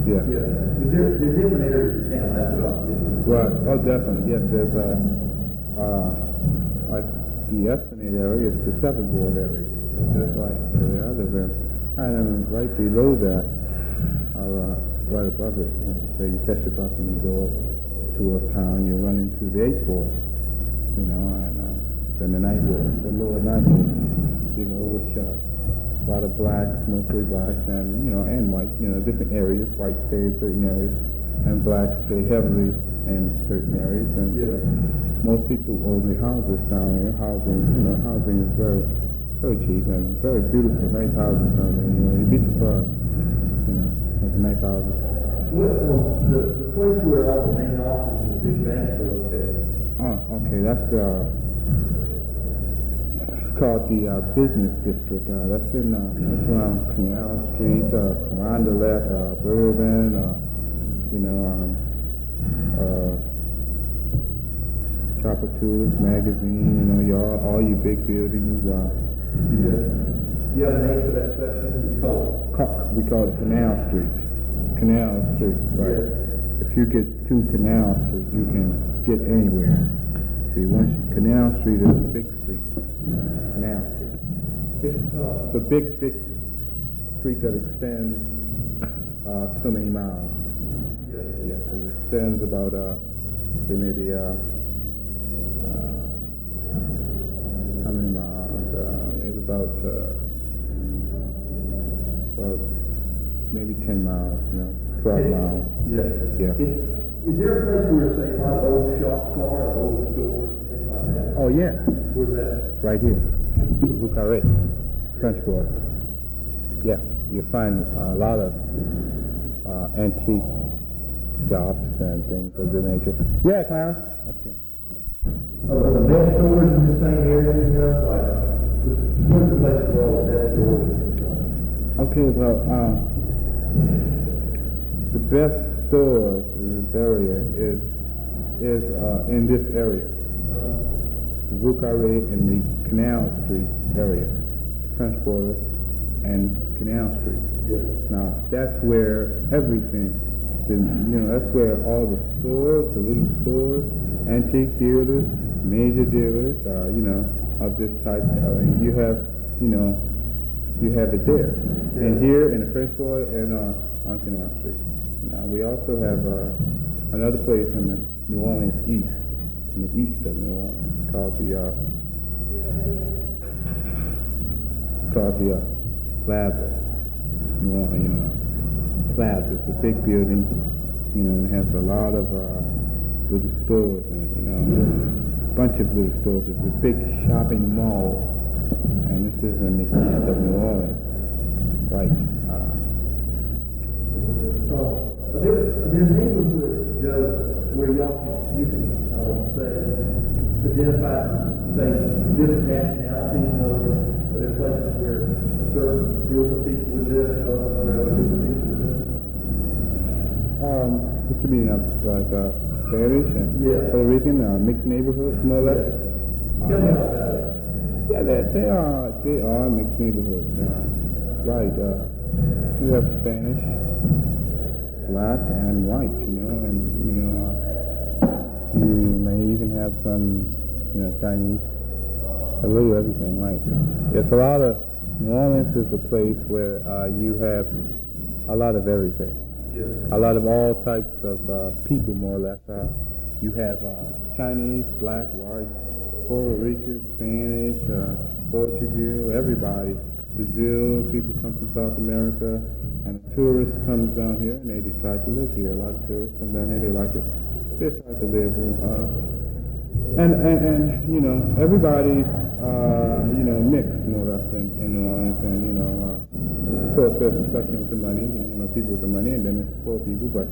Yeah. Because there's different areas of town. That's what I'm getting. Right. Oh, definitely. Yes, there's like the Esplanade area is the Seventh Ward area. That's right. Area I live in. And right below that, right above it, like I say, you catch the bus and you go up towards town, you run into the Eighth Ward, you know, and then the Ninth Ward, the lower Ninth Ward, you know, which a lot of blacks, mostly blacks, and, you know, and white, you know, different areas. White stay in certain areas, and blacks stay heavily in certain areas. And most people own their houses down here. Housing is very, very cheap and very beautiful, nice houses down there. You know, you'd be surprised, you know, like nice houses. Well, the place where all the main offices and the big banks are located. Oh, okay, that's called the business district. That's around Canal Street, Carondelet, Bourbon, you know, Chapatoulas Magazine, you know, all you big buildings. You have a name for that section? You call it? We call it Canal Street. Canal Street, right. Yeah. If you get to Canal Street, you can get anywhere. See, Canal Street is a big street. Canal Street. It's a big street that extends so many miles. Yeah, it extends about, say maybe, how many miles? It's about maybe 10 miles, you know, 12 miles. Yeah. Is there a place where, say, a lot of old shops are, old stores, things like that? Oh, yeah. Where's that? Right here. Rue Carré, French Quarter. Yeah, you find a lot of antique shops and things of the nature. Yeah, Clarence? That's good. Are the best stores in the same area, you know, like, where's the place where all the best stores are? Okay, well, the best stores in this area is in this area. The Rue Carré in the Canal Street area, French Quarter and Canal Street. Yes. Now, that's where everything, that's where all the stores, the little stores, antique dealers, major dealers, of this type, you have it there. And here in the French Quarter and on Canal Street. Now, we also have another place in the New Orleans East, in the east of New Orleans, called the Plaza. New Orleans, Plaza. It's a big building, it has a lot of little stores in it, a bunch of little stores. It's a big shopping mall, and this is in the east of New Orleans, right? Are there neighborhoods, Joe, where you can say, identify, say, different nationalities, or are there places where a certain group of people would live and other group of people would live? What you mean, like Spanish and Puerto Rican, mixed neighborhoods, more or less? Tell me about that. Yeah, they are mixed neighborhoods. Right. You have Spanish, black, and white, and you may even have some, Chinese, a little everything, right? It's a lot of, New Orleans is a place where you have a lot of everything. A lot of all types of people, more or less. You have Chinese, black, white, Puerto Rican, Spanish, Portuguese, everybody. Brazil, people come from South America, and a tourist comes down here and they decide to live here. A lot of tourists come down here, they like it. They decide to live here. And everybody's, mixed more or less in New Orleans. And, of course, there's a section with the money, people with the money, and then there's poor people. But